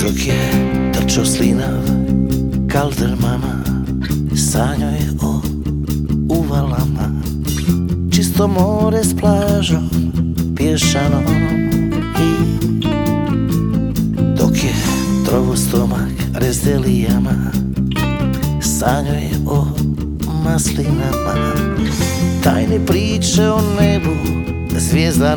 Dok je trčao slinav kaldermama, sanjao je o uvalama, čisto more s plažom pješanom. I dok je trovo stomak rezdelijama, sanjao je o maslinama, tajne priče o nebu zvijezdanom.